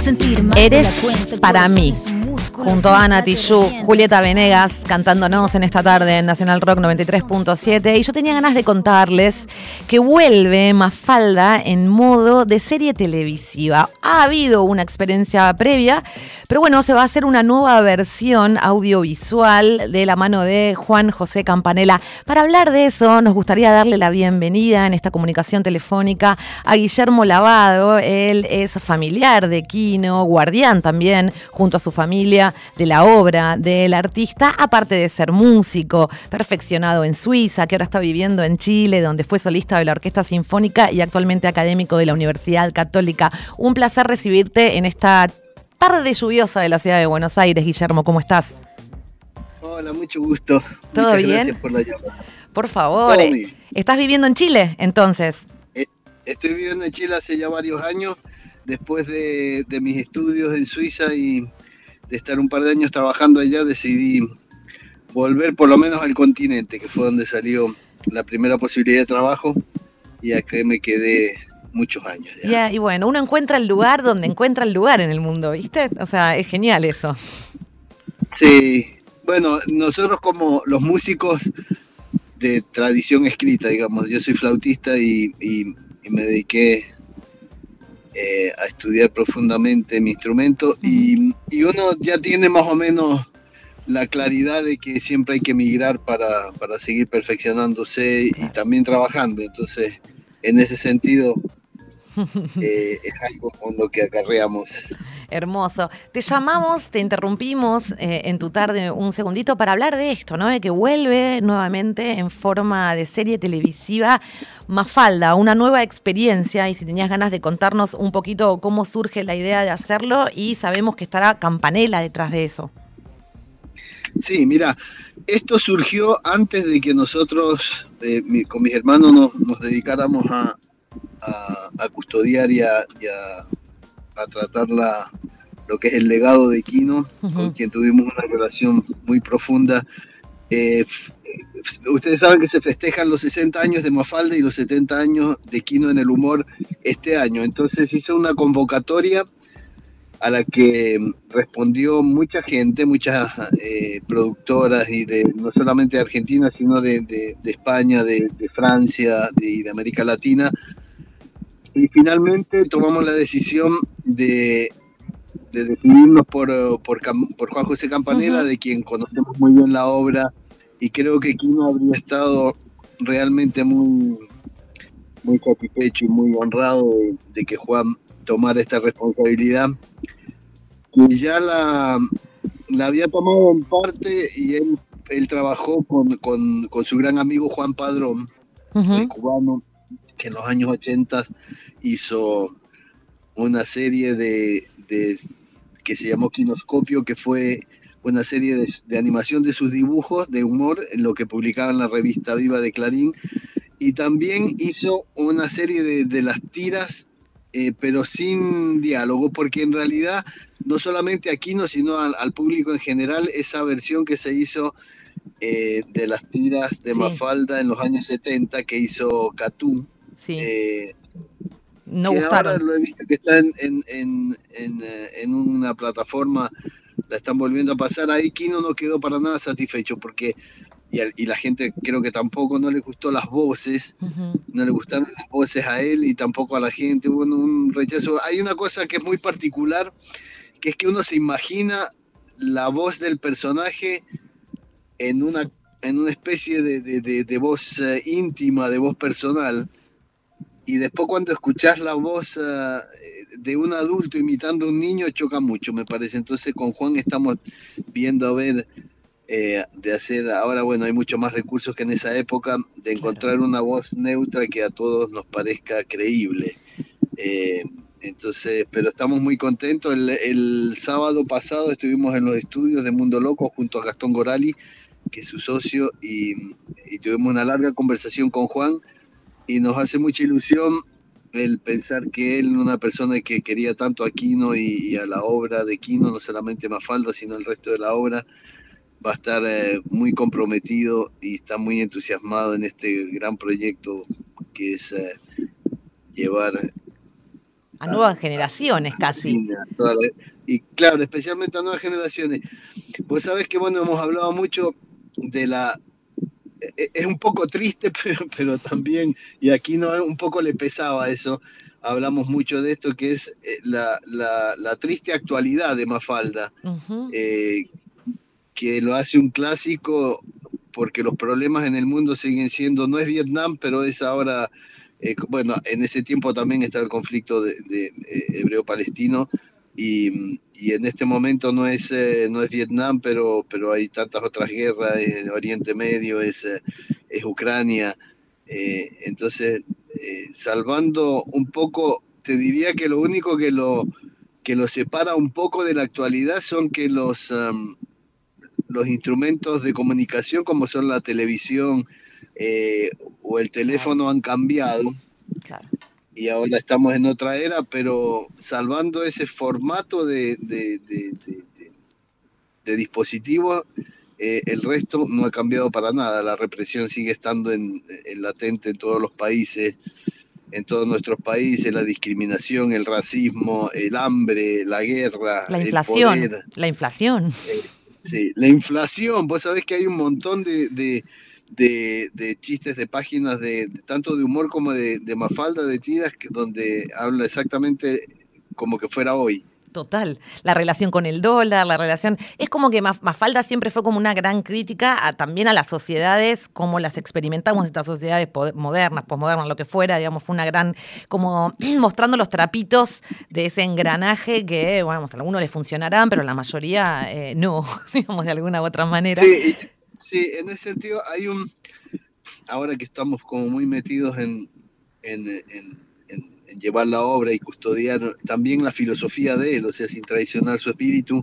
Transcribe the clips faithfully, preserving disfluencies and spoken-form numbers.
Eres para mí. Junto a Ana Tijoux, Julieta Venegas, cantándonos en esta tarde en Nacional Rock noventa y tres punto siete. Y yo tenía ganas de contarles que vuelve Mafalda en modo de serie televisiva. Ha habido una experiencia previa, pero bueno, se va a hacer una nueva versión audiovisual de la mano de Juan José Campanella. Para hablar de eso, nos gustaría darle la bienvenida en esta comunicación telefónica a Guillermo Lavado. Él es familiar de Quino, guardián también, junto a su familia, de la obra del artista, aparte de ser músico, perfeccionado en Suiza, que ahora está viviendo en Chile, donde fue solista de la Orquesta Sinfónica y actualmente académico de la Universidad Católica. Un placer recibirte en esta tarde lluviosa de la ciudad de Buenos Aires. Guillermo, ¿cómo estás? Hola, mucho gusto. ¿Todo Muchas bien? Gracias por la llamada. Por favor. Eh, ¿Estás viviendo en Chile, entonces? Estoy viviendo en Chile hace ya varios años, después de, de mis estudios en Suiza y de estar un par de años trabajando allá, decidí volver por lo menos al continente, que fue donde salió la primera posibilidad de trabajo, y acá me quedé muchos años ya. Yeah, y bueno, uno encuentra el lugar donde encuentra el lugar en el mundo, ¿viste? O sea, es genial eso. Sí, bueno, nosotros como los músicos de tradición escrita, digamos, yo soy flautista y, y, y me dediqué Eh, a estudiar profundamente mi instrumento, y, y uno ya tiene más o menos la claridad de que siempre hay que migrar para, para seguir perfeccionándose y también trabajando. Entonces, en ese sentido, eh, es algo con lo que acarreamos. Hermoso. Te llamamos, te interrumpimos eh, en tu tarde un segundito para hablar de esto, ¿no? De que vuelve nuevamente en forma de serie televisiva Mafalda, una nueva experiencia, y si tenías ganas de contarnos un poquito cómo surge la idea de hacerlo, y sabemos que estará Campanella detrás de eso. Sí, mira, esto surgió antes de que nosotros, eh, mi, con mis hermanos, nos, nos dedicáramos a, a, a custodiar y a, y a a tratar la, lo que es el legado de Quino, uh-huh. con quien tuvimos una relación muy profunda. Eh, f- ustedes saben que se festejan los sesenta años de Mafalda y los setenta años de Quino en el humor este año. Entonces hizo una convocatoria a la que respondió mucha gente, muchas eh, productoras, y de no solamente de Argentina, sino de, de, de España, de, de Francia de, y de América Latina. Y finalmente tomamos la decisión de, de decidirnos por, por, por Juan José Campanella, uh-huh. de quien conocemos muy bien la obra, y creo que Quino habría estado realmente muy, muy satisfecho y muy honrado de, de que Juan tomara esta responsabilidad, que ya la, la había tomado en parte, y él, él trabajó con, con, con su gran amigo Juan Padrón, uh-huh. el cubano, que en los años ochenta hizo una serie de, de que se llamó Quinoscopio, que fue una serie de, de animación de sus dibujos de humor, en lo que publicaba en la revista Viva de Clarín, y también hizo una serie de, de las tiras, eh, pero sin diálogo, porque en realidad no solamente a Quino, sino al, al público en general, esa versión que se hizo eh, de las tiras de sí. Mafalda en los años setenta, que hizo Catún, sí. eh, no que gustaron. Ahora lo he visto que está en, en, en, en, en una plataforma, la están volviendo a pasar. Ahí Quino no quedó para nada satisfecho, porque y, a, y la gente creo que tampoco, no le gustó las voces, uh-huh. no le gustaron las voces a él y tampoco a la gente, hubo un rechazo. Hay una cosa que es muy particular, que es que uno se imagina la voz del personaje en una, en una especie de, de, de, de voz uh, íntima, de voz personal, y después cuando escuchás la voz uh, de un adulto imitando a un niño, choca mucho, me parece. Entonces con Juan estamos viendo a ver eh, de hacer, ahora bueno, hay mucho más recursos que en esa época, de encontrar claro. una voz neutra que a todos nos parezca creíble. Eh, entonces, pero estamos muy contentos. El, el sábado pasado estuvimos en los estudios de Mundo Loco junto a Gastón Gorali, que es su socio, y, y tuvimos una larga conversación con Juan, y nos hace mucha ilusión el pensar que él, una persona que quería tanto a Quino y, y a la obra de Quino, no solamente Mafalda, sino el resto de la obra, va a estar eh, muy comprometido y está muy entusiasmado en este gran proyecto que es eh, llevar A nuevas generaciones a, casi. a toda la, y claro, especialmente a nuevas generaciones. Vos sabés que, bueno, hemos hablado mucho de la... Es un poco triste, pero, pero también, y aquí no un poco le pesaba eso, hablamos mucho de esto, que es la, la, la triste actualidad de Mafalda, uh-huh. eh, que lo hace un clásico porque los problemas en el mundo siguen siendo, no es Vietnam, pero es ahora, eh, bueno, en ese tiempo también está el conflicto de, de eh, hebreo-palestino, y, y en este momento no es, eh, no es Vietnam, pero, pero hay tantas otras guerras, en Oriente Medio, es, eh, es Ucrania, eh, entonces, eh, salvando un poco, te diría que lo único que lo, que lo separa un poco de la actualidad son que los... Um, los instrumentos de comunicación como son la televisión eh, o el teléfono claro. han cambiado claro. y ahora estamos en otra era, pero salvando ese formato de, de, de, de, de, de dispositivos, eh, el resto no ha cambiado para nada. La represión sigue estando en, en latente en todos los países, en todos nuestros países, la discriminación, el racismo, el hambre, la guerra, la inflación, el poder. La inflación. Eh, sí, la inflación. Vos sabés que hay un montón de, de, de, de chistes de páginas, de, de tanto de humor como de, de Mafalda, de tiras, que, donde habla exactamente como que fuera hoy. Total, la relación con el dólar, la relación... Es como que Mafalda siempre fue como una gran crítica a, también a las sociedades, como las experimentamos estas sociedades modernas, posmodernas, lo que fuera, digamos, fue una gran... como mostrando los trapitos de ese engranaje que, bueno, a algunos les funcionarán, pero la mayoría eh, no, digamos, de alguna u otra manera. Sí, sí, en ese sentido hay un... Ahora que estamos como muy metidos en... en, en En, en llevar la obra y custodiar también la filosofía de él, o sea, sin traicionar su espíritu.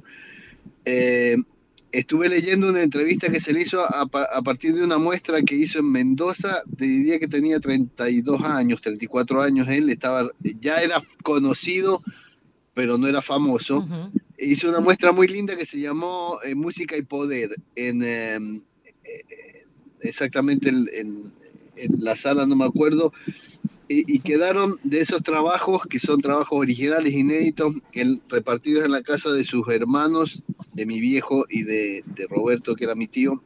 Eh, estuve leyendo una entrevista que se le hizo a, a partir de una muestra que hizo en Mendoza, te diría que tenía treinta y dos años, treinta y cuatro años él, estaba, ya era conocido, pero no era famoso. Uh-huh. Hizo una muestra muy linda que se llamó eh, Música y Poder, en eh, eh, exactamente en, en, en la sala, no me acuerdo, Y, y quedaron de esos trabajos, que son trabajos originales, inéditos, el, repartidos en la casa de sus hermanos, de mi viejo y de, de Roberto, que era mi tío.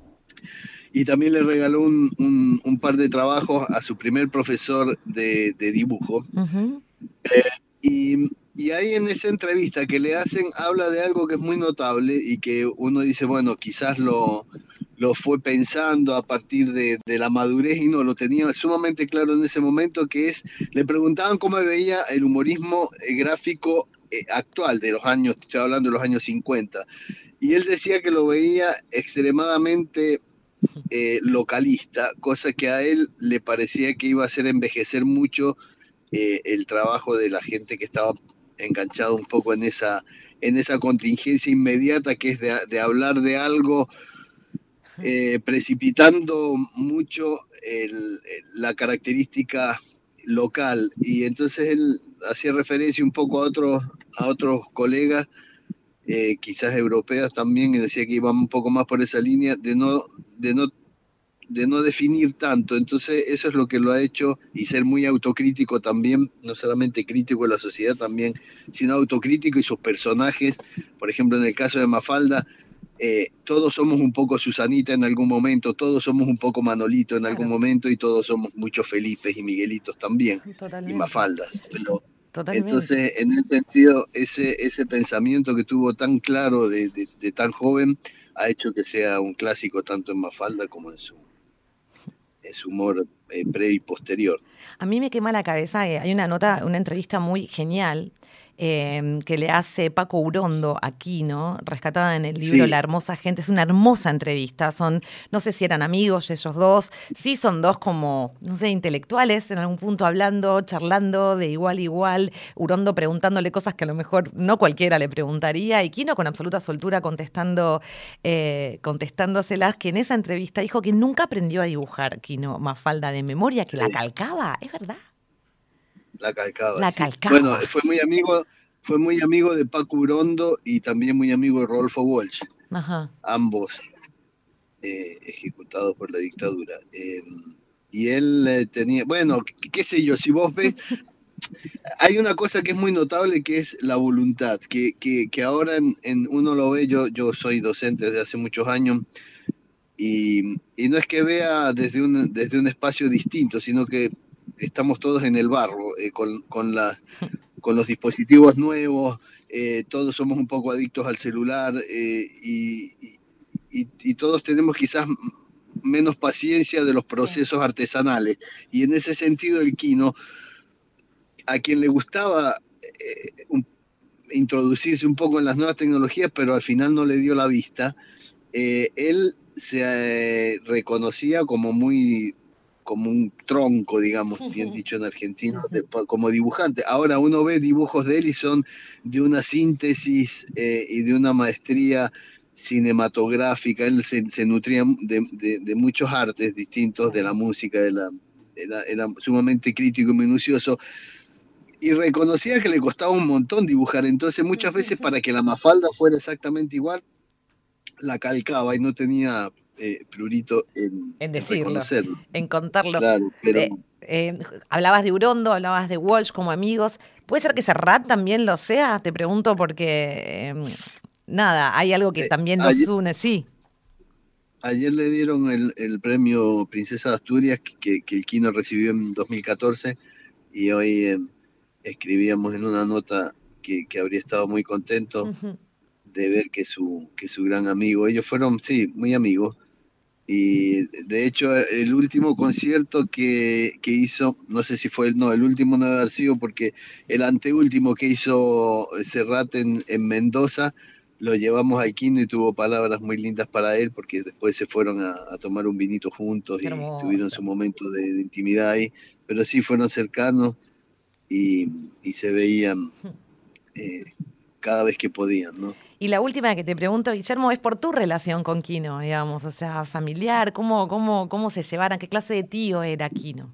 Y también le regaló un, un, un par de trabajos a su primer profesor de, de dibujo. Uh-huh. eh, y, y ahí en esa entrevista que le hacen, habla de algo que es muy notable y que uno dice, bueno, quizás lo... lo fue pensando a partir de, de la madurez y no, lo tenía sumamente claro en ese momento, que es, le preguntaban cómo veía el humorismo gráfico eh, actual de los años, estoy hablando de los años cincuenta, y él decía que lo veía extremadamente eh, localista, cosa que a él le parecía que iba a hacer envejecer mucho eh, el trabajo de la gente que estaba enganchado un poco en esa, en esa contingencia inmediata, que es de, de hablar de algo Eh, precipitando mucho el, la característica local, y entonces él hacía referencia un poco a otros, a otros colegas, eh, quizás europeos también, y decía que iban un poco más por esa línea de no, de no, de no definir tanto. Entonces eso es lo que lo ha hecho, y ser muy autocrítico también, no solamente crítico de la sociedad también, sino autocrítico, y sus personajes, por ejemplo en el caso de Mafalda, Eh, todos somos un poco Susanita en algún momento, todos somos un poco Manolito en algún claro. momento, y todos somos muchos Felipes y Miguelitos también, Totalmente. Y Mafaldas. Pero, entonces, en ese sentido, ese, ese pensamiento que tuvo tan claro de, de, de tan joven ha hecho que sea un clásico tanto en Mafalda como en su, en su humor eh, pre y posterior. A mí me quema la cabeza, eh, hay una nota, una entrevista muy genial Eh, que le hace Paco Urondo a Quino, rescatada en el libro sí. La hermosa gente. Es una hermosa entrevista. Son, no sé si eran amigos ellos dos, sí son dos como, no sé, intelectuales en algún punto, hablando, charlando de igual a igual, Urondo preguntándole cosas que a lo mejor no cualquiera le preguntaría, y Quino con absoluta soltura contestando, eh, contestándoselas, que en esa entrevista dijo que nunca aprendió a dibujar Quino Mafalda de memoria, que sí. la calcaba, ¿es verdad? La calcaba. La sí. calcaba. Bueno, fue muy amigo, fue muy amigo de Paco Urondo y también muy amigo de Rodolfo Walsh. Ajá. Ambos eh, ejecutados por la dictadura. Eh, y él eh, tenía, bueno, qué sé yo, si vos ves, hay una cosa que es muy notable, que es la voluntad, que, que, que ahora en, en uno lo ve. Yo, yo soy docente desde hace muchos años, y, y no es que vea desde un, desde un espacio distinto, sino que estamos todos en el barro, eh, con, con, la, con los dispositivos nuevos, eh, todos somos un poco adictos al celular, eh, y, y, y todos tenemos quizás menos paciencia de los procesos sí. artesanales. Y en ese sentido el Kino, a quien le gustaba eh, un, introducirse un poco en las nuevas tecnologías, pero al final no le dio la vista, eh, él se eh, reconocía como muy, como un tronco, digamos, bien dicho en argentino, de, como dibujante. Ahora uno ve dibujos de él y son de una síntesis eh, y de una maestría cinematográfica. Él se, se nutría de, de, de muchos artes distintos, de la música, de la, era, era sumamente crítico y minucioso, y reconocía que le costaba un montón dibujar. Entonces muchas veces, para que la Mafalda fuera exactamente igual, la calcaba y no tenía eh, prurito en, en decirlo, en reconocerlo, en contarlo. Claro, pero... Eh, eh, hablabas de Urondo, hablabas de Walsh como amigos. ¿Puede ser que Serrat también lo sea? Te pregunto porque, eh, nada, hay algo que eh, también ayer, los une, sí. Ayer le dieron el, el premio Princesa de Asturias, que, que el Kino recibió en dos mil catorce, y hoy eh, escribíamos en una nota que, que habría estado muy contento uh-huh. de ver que su, que su gran amigo, ellos fueron, sí, muy amigos, y de hecho el último concierto que, que hizo, no sé si fue el, no, el último no debe haber sido, porque el anteúltimo que hizo Serrat en, en Mendoza, lo llevamos al Kino y tuvo palabras muy lindas para él, porque después se fueron a, a tomar un vinito juntos y tuvieron su momento de, de intimidad ahí, pero sí fueron cercanos y, y se veían eh, cada vez que podían, ¿no? Y la última que te pregunto, Guillermo, es por tu relación con Kino, digamos, o sea, familiar, ¿cómo, cómo, cómo se llevaran? ¿Qué clase de tío era Kino?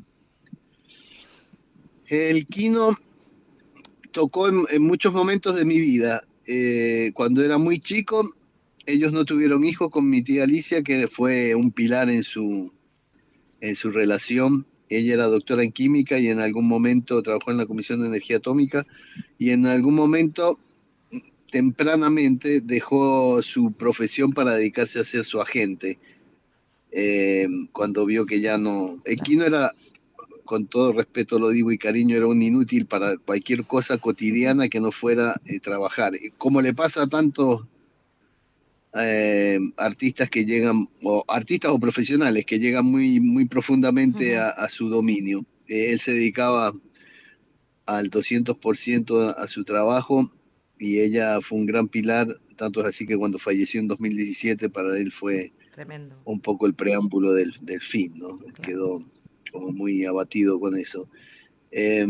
El Kino tocó en, en muchos momentos de mi vida. Eh, cuando era muy chico, ellos no tuvieron hijos con mi tía Alicia, que fue un pilar en su, en su relación. Ella era doctora en química y en algún momento trabajó en la Comisión de Energía Atómica, y en algún momento tempranamente dejó su profesión para dedicarse a ser su agente, eh, cuando vio que ya no... El Kino era, con todo respeto lo digo y cariño, era un inútil para cualquier cosa cotidiana que no fuera eh, trabajar. Como le pasa a tantos eh, artistas que llegan, o artistas o profesionales que llegan muy, muy profundamente uh-huh. a, a su dominio. Eh, él se dedicaba al doscientos por ciento a, a su trabajo, y ella fue un gran pilar, tanto es así que cuando falleció en dos mil diecisiete, para él fue tremendo, un poco el preámbulo del, del fin, ¿no? Claro. Quedó como muy abatido con eso. Eh,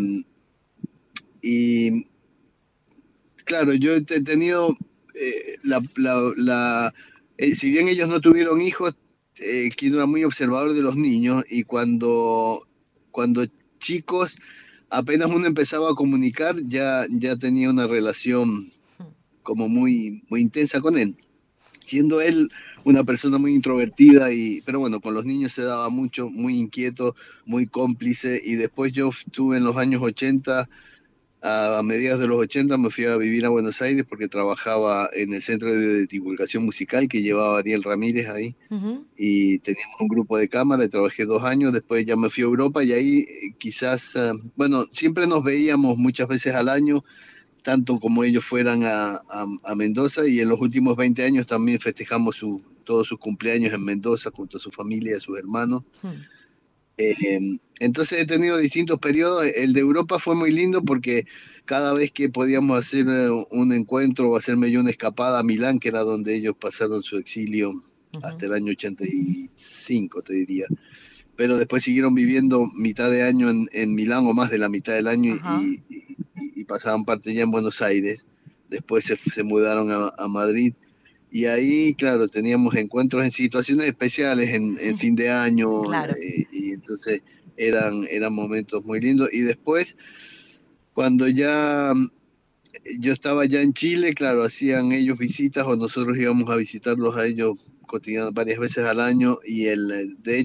y claro, yo he tenido eh, la... la, la eh, si bien ellos no tuvieron hijos, eh, Kino era muy observador de los niños, y cuando, cuando chicos, apenas uno empezaba a comunicar, ya, ya tenía una relación como muy, muy intensa con él, siendo él una persona muy introvertida, y, pero bueno, con los niños se daba mucho, muy inquieto, muy cómplice. Y después yo estuve en los años ochenta, a, a mediados de los ochenta me fui a vivir a Buenos Aires porque trabajaba en el Centro de Divulgación Musical que llevaba Ariel Ramírez ahí. Uh-huh. Y teníamos un grupo de cámara y trabajé dos años. Después ya me fui a Europa, y ahí eh, quizás, uh, bueno, siempre nos veíamos muchas veces al año, tanto como ellos fueran a, a, a Mendoza, y en los últimos veinte años también festejamos su, todos sus cumpleaños en Mendoza junto a su familia y a sus hermanos. Hmm. Eh, entonces he tenido distintos periodos. El de Europa fue muy lindo porque cada vez que podíamos hacer un encuentro o hacerme yo una escapada a Milán, que era donde ellos pasaron su exilio uh-huh. hasta el año ochenta y cinco, te diría. Pero después siguieron viviendo mitad de año en, en Milán, o más de la mitad del año, y, y, y pasaban parte ya en Buenos Aires. Después se, se mudaron a, a Madrid, y ahí, claro, teníamos encuentros en situaciones especiales, en, en fin de año, claro. eh, y entonces eran, eran momentos muy lindos. Y después, cuando ya yo estaba ya en Chile, claro, hacían ellos visitas o nosotros íbamos a visitarlos a ellos cotidianos varias veces al año, y el, de hecho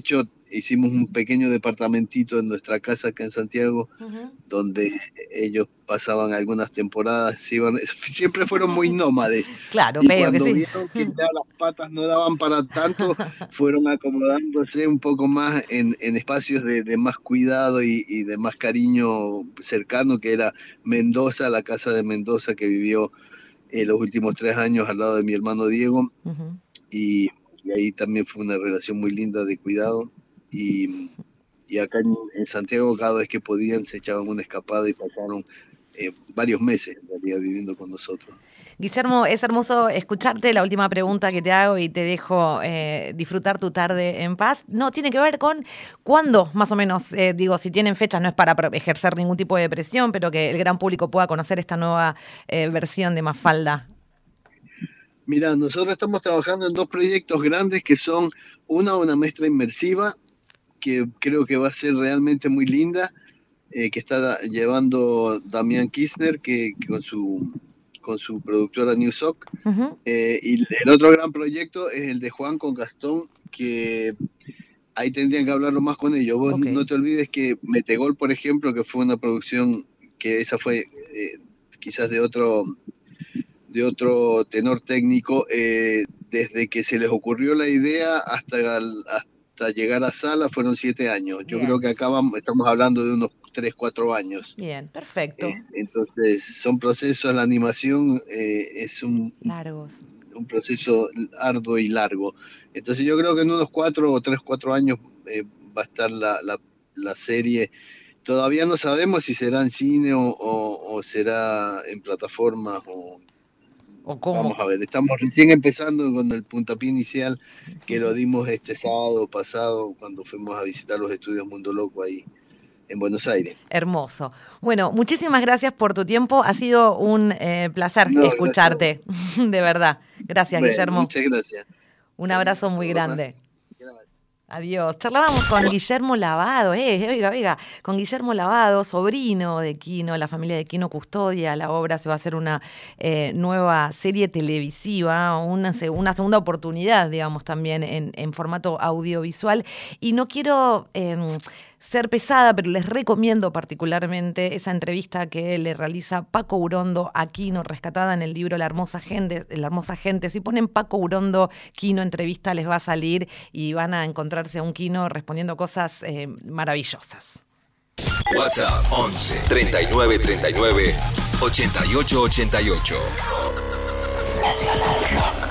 hicimos un pequeño departamentito en nuestra casa acá en Santiago, uh-huh. donde ellos pasaban algunas temporadas, se iban, siempre fueron muy nómades. Claro, y veo cuando que sí. vieron que ya las patas no daban para tanto, fueron acomodándose un poco más en, en espacios de, de más cuidado y, y de más cariño cercano, que era Mendoza, la casa de Mendoza, que vivió eh, los últimos tres años al lado de mi hermano Diego, uh-huh. y, y ahí también fue una relación muy linda de cuidado. Y, y acá en, en Santiago, cada vez que podían, se echaban una escapada y pasaron eh, varios meses en realidad viviendo con nosotros. Guillermo, es hermoso escucharte. La última pregunta que te hago y te dejo eh, disfrutar tu tarde en paz. No, tiene que ver con cuándo, más o menos, eh, digo, si tienen fechas, no es para ejercer ningún tipo de presión, pero que el gran público pueda conocer esta nueva eh, versión de Mafalda. Mira, nosotros estamos trabajando en dos proyectos grandes que son una, una muestra inmersiva, que creo que va a ser realmente muy linda, eh, que está llevando Damián Kirchner, que, que con su con su productora Newsoc. Uh-huh. eh, y el otro gran proyecto es el de Juan con Gastón, que ahí tendrían que hablarlo más con ellos. Vos okay. no te olvides que Metegol, por ejemplo, que fue una producción que esa fue eh, quizás de otro de otro tenor técnico, eh, desde que se les ocurrió la idea hasta, hasta llegar a sala fueron siete años. Yo Bien. creo que acá vamos, estamos hablando de unos tres, cuatro años. Bien, perfecto. Eh, entonces, son procesos, la animación eh, es un, Largos. un proceso arduo y largo. Entonces yo creo que en unos cuatro o tres, cuatro años eh, va a estar la, la, la serie. Todavía no sabemos si será en cine o, o, o será en plataformas o... ¿O cómo? Vamos a ver, estamos recién empezando con el puntapié inicial que lo dimos este sábado pasado cuando fuimos a visitar los estudios Mundo Loco ahí en Buenos Aires. Hermoso. Bueno, muchísimas gracias por tu tiempo. Ha sido un eh, placer no, escucharte, gracias. De verdad. Gracias, bueno, Guillermo. Muchas gracias. Un abrazo muy grande. Adiós. Charlábamos con Guillermo Lavado, eh, oiga, oiga, con Guillermo Lavado, sobrino de Quino, la familia de Quino custodia la obra. Se va a hacer una eh, nueva serie televisiva, una, una segunda oportunidad, digamos, también en, en formato audiovisual. Y no quiero eh, ser pesada, pero les recomiendo particularmente esa entrevista que le realiza Paco Urondo a Quino, rescatada en el libro La Hermosa Gente. La Hermosa Gente. Si ponen Paco Urondo Quino entrevista, les va a salir y van a encontrarse a un Quino respondiendo cosas eh, maravillosas. WhatsApp once treinta y nueve treinta y nueve ochenta y ocho ochenta y ocho. Nacional Rock.